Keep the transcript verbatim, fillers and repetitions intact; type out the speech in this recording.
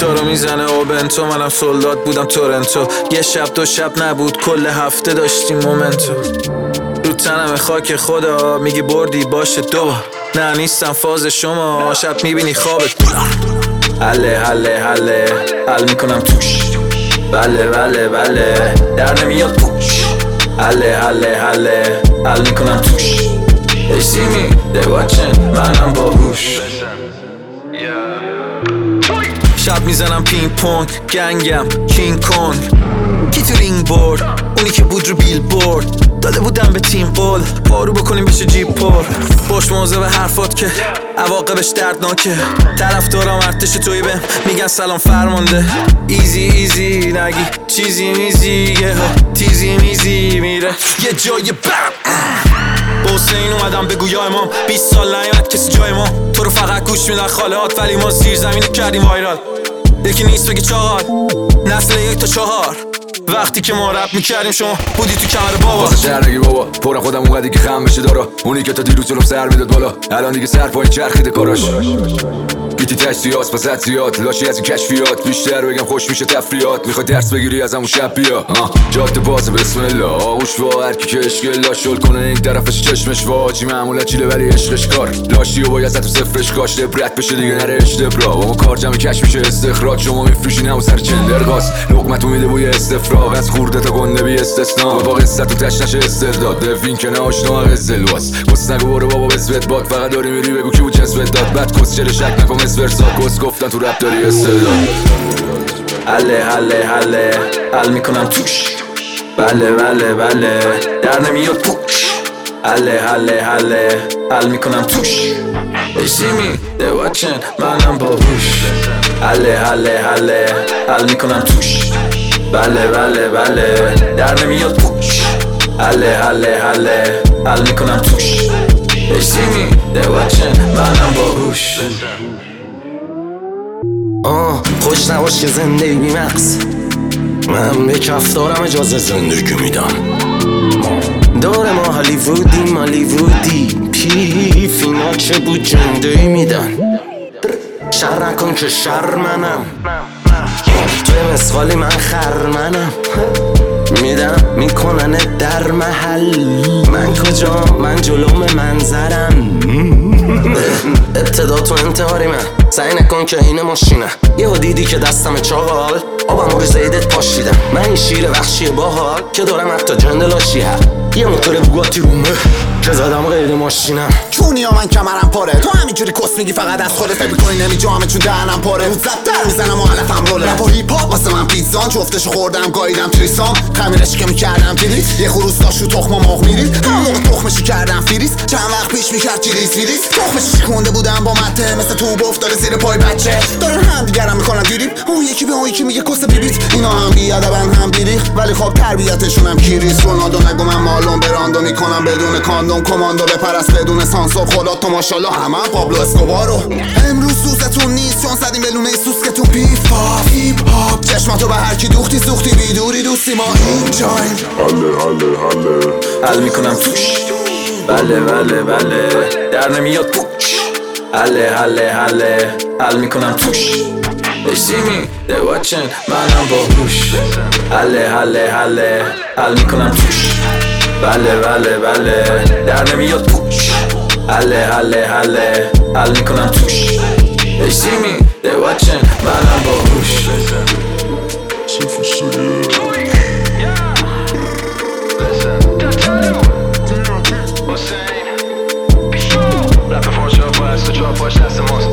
گیتارو میزنه و بنتو، منم سولداد بودم تورنتو. یه شب دو شب نبود کل هفته داشتیم مومنتو. رو تنم خاک خدا میگی بردی باشه دو. نه نیستم فاز شما، شب میبینی خوابت. حله حله حله حل میکنم توش. بله بله بله در نمیاد پوش. حله حله حله حل میکنم توش. They see me, they watching, منم باهوش. شب میزنم پینگ پونگ، گنگم کینگ کونگ. کی تو رینگ بورد؟ اونی که بود رو بیل بورد. داده بودم به تیم قول بارو بکنیم بشه جیب پر. باش موزه به حرفات که عواقبش دردناکه. طرف دارم ارتش توی بهم میگن سلام فرمانده. ایزی ایزی نگی چیزی میزی یه ها تیزی میزی میره یه جای بم. با حسین اومدم بگو یا امام، بیست سال نیامد کسی جای ما. تو رو فقط گوش میدن خالهات ولی ما زیر زمینه کردیم وایرال. یکی نیست بگی چهار، نسل یک تا چهار. وقتی که ما رپ میکردیم شما بودی تو کمر بابا. واسه شهر نگی بابا پر خودم اونقدی که خم بشه دارا. اونی که تا دیروز جلوم سر میداد بالا الان دیگه سر پایین چرخیده کاراش. گیتی تشتیات پس حدسیات لاشی از این کشفیات. بیشتر بگم خوش میشه تفریات. میخوای درس بگیری از همون شب بیا. جاده باز بسم الله آغوش وا هرکی که اشکل لاشول کنه این طرفش چشمش واجی معمولا چیله ولی عشقش کار. لاشی و باید تو صفرش کاش لبرت بشه دیگه نره اشتبرا. با ما کار جمعی کش میشه استخراج. شما میفروشین همون سر چندرگاز لقمتو میده بوی استفراغ. از خورده تا گنده بی استثنا با قصت تو تش نشه استرداد. دفین که ناشنا قزلواس بس نگو برو بابا بزبت باد. فقط داری میری بگو کی بود جنسبت داد. بعد کس چل شک نکن ورسا کس گفتن تو رپ داری استعداد. حله حله حله حل میکنم توش. بله بله بله در نمیاد پوش. حله حله حله حل میکنم توش. They see me, they watching, منم باهوش. حله حله حله حل میکنم توش. بله بله بله در نمیاد پوش. حله حله حله حل میکنم توش. They see me, they watching, منم باهوش. آه خوش نباش که زندگی بی مقص. من به کفتارم اجازه زندگی میدم. دور ما هالیوودی مالیوودی پیف اینا که بود جندهی میدن. شر نکن که شر منم توی مسخالی من خرمنم. میدم میکنن در محل. من کجا من جلوم منظرم. ابتدا تو انتحاری من سعی نکن که این ماشینه. یهو دیدی که دستم چاقال آبم روی زیدت پاشیدم. من این شیر وحشی باحال که دارم حتی جندلاشی هم. یه موتور بوگاتی رومه که زدم غیر ماشینم. چونی ها من کمرم پاره. تو همینجوری کس میگی فقط از خودت فکر میکنی نمیجامه چون دهنم پاره. رو زد در میزنم و علفم روله. رپ و هیپ هاپ واسه من پیتزان جفتشو خوردم گاییدم تریسام. خمیرش که میکردم دیلیت یه خروس داشت رو تخم مرغ میرید. همون موقع تخمشی کردم فریز. چند وقت پیش میکرد چیلیز فریز. تخمشی شکونده بودم با مته مثل توب افتاده زیر پای بچه. دارن هم دیگرم میکنن دیریب. اون یکی به اون یکی میگه کس بیبیت. اینا هم بیادبن هم بیریخ ولی خب تربیتشونم کیریس. رونالدو نگو من مالون براندو میکنم بدون کاندوم. کماندو بپرست بدون سانسور. خدا تو ماشاءالله همه هم پابلو اسکوبارو. امروز سوزتون نیست چون زدیم به لونه سوس که تو پیف پاپ هیپ هاپ. چشماتو به هر کی دوختی سوختی بیدوری دوستی ما اینجاییم. حله حله حله حل میکنم توش. بله بله بله در نمیاد پوش. حله حله حله حل میکنم توش. They see me, they watching, منم باهوش. حله حله حله حل میکنم توش. بله بله بله در نمیاد پوش. حله حله حله حل میکنم توش. They see me, they watching, منم باهوش. Rapping for a short while, so drop watch, that's the most